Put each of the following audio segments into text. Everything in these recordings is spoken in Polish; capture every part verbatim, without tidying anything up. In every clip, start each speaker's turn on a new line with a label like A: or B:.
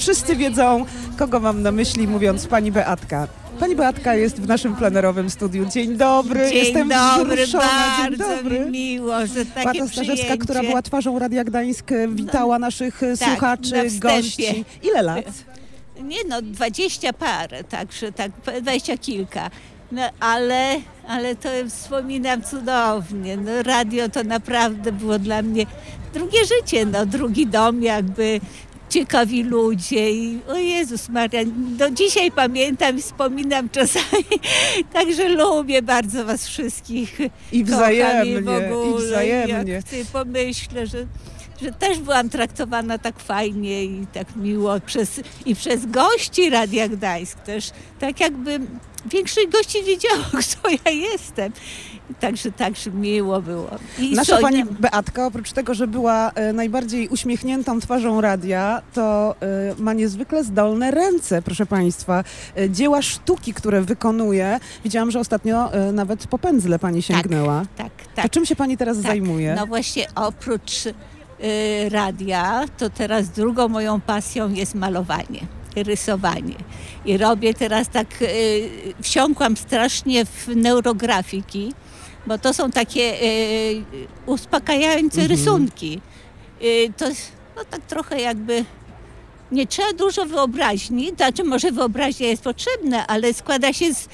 A: wszyscy wiedzą, kogo mam na myśli, mówiąc pani Beatka. Pani Beatka jest w naszym plenerowym studiu. Dzień dobry,
B: Dzień
A: jestem
B: dobry,
A: wzruszona. Dzień
B: bardzo
A: dobry.
B: mi miło, że takie
A: Beata Starzewska,
B: przyjęcie.
A: która była twarzą Radia Gdańsk, witała naszych
B: tak,
A: słuchaczy,
B: na wstępie.
A: gości. Ile lat?
B: Nie no, dwadzieścia parę, także tak, dwadzieścia kilka. No ale, ale to wspominam cudownie. No, radio to naprawdę było dla mnie drugie życie, no, drugi dom jakby. Ciekawi ludzie i o Jezus Maria, do dzisiaj pamiętam i wspominam czasami, także lubię bardzo was wszystkich.
A: I wzajemnie,
B: kocham w ogóle.
A: i wzajemnie.
B: Jak ty pomyślę, że, że też byłam traktowana tak fajnie i tak miło przez, i przez gości Radia Gdańsk też, tak jakby większość gości wiedziała, kto ja jestem. Także, także miło było. I
A: Nasza
B: so,
A: pani Beatka, oprócz tego, że była e, najbardziej uśmiechniętą twarzą radia, to e, ma niezwykle zdolne ręce, proszę państwa. E, dzieła sztuki, które wykonuje. Widziałam, że ostatnio e, nawet po pędzle pani sięgnęła.
B: Tak,
A: To
B: tak.
A: czym się pani teraz
B: tak.
A: zajmuje?
B: No właśnie oprócz y, radia, to teraz drugą moją pasją jest malowanie, rysowanie. I robię teraz tak, y, wsiąkłam strasznie w neurografiki, bo to są takie y, uspokajające
A: Mhm.
B: rysunki. Y, to no, tak trochę jakby nie trzeba dużo wyobraźni, znaczy może wyobraźnia jest potrzebna, ale składa się z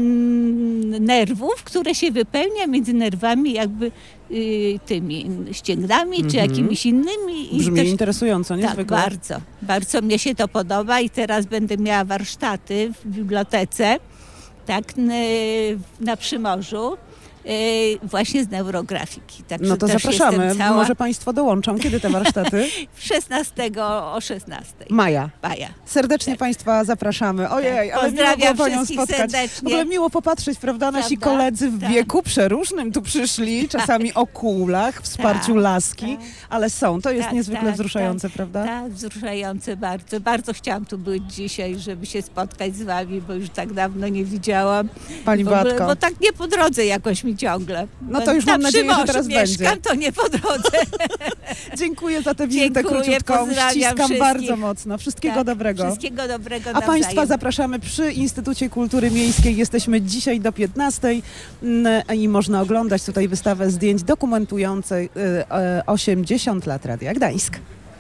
B: mm, nerwów, które się wypełnia między nerwami jakby y, tymi ścięgnami czy
A: Mhm.
B: jakimiś innymi. I
A: Brzmi
B: też,
A: interesująco,
B: tak,
A: niezwykle.
B: bardzo. Bardzo mnie się to podoba i teraz będę miała warsztaty w bibliotece, tak, n- na Przymorzu. y, Właśnie z neurografiki. Także
A: No to
B: też
A: zapraszamy.
B: jestem cała
A: Może państwo dołączą. Kiedy te warsztaty?
B: szesnastego o szesnastej.
A: Maja.
B: Maja.
A: Serdecznie
B: Tak.
A: państwa zapraszamy. Ojej, ale miło
B: Pozdrawiam
A: było panią
B: wszystkich
A: spotkać. W
B: serdecznie.
A: ogóle miło popatrzeć, prawda? Nasi
B: Prawda?
A: koledzy w
B: Tak.
A: wieku przeróżnym tu przyszli, czasami o kulach, wsparciu
B: Tak,
A: laski,
B: tak.
A: ale są. To jest
B: Tak,
A: niezwykle
B: tak,
A: wzruszające,
B: tak,
A: prawda?
B: Tak, wzruszające bardzo. Bardzo chciałam tu być dzisiaj, żeby się spotkać z wami, bo już tak dawno nie widziałam.
A: Pani
B: W ogóle,
A: Beatko.
B: bo tak nie po drodze jakoś mi ciągle.
A: No to już
B: Na
A: mam nadzieję, że
B: Przymorzu
A: teraz
B: mieszkam,
A: będzie.
B: to nie po drodze.
A: Dziękuję za tę wizytę
B: Dziękuję,
A: króciutką.
B: pozdrawiam
A: Ściskam
B: wszystkich.
A: bardzo mocno. Wszystkiego
B: Tak,
A: dobrego.
B: Wszystkiego dobrego
A: A
B: nawzajem.
A: państwa zapraszamy przy Instytucie Kultury Miejskiej. Jesteśmy dzisiaj do piętnastej mm, i można oglądać tutaj wystawę zdjęć dokumentującej y, y, osiemdziesiąt lat Radia Gdańsk.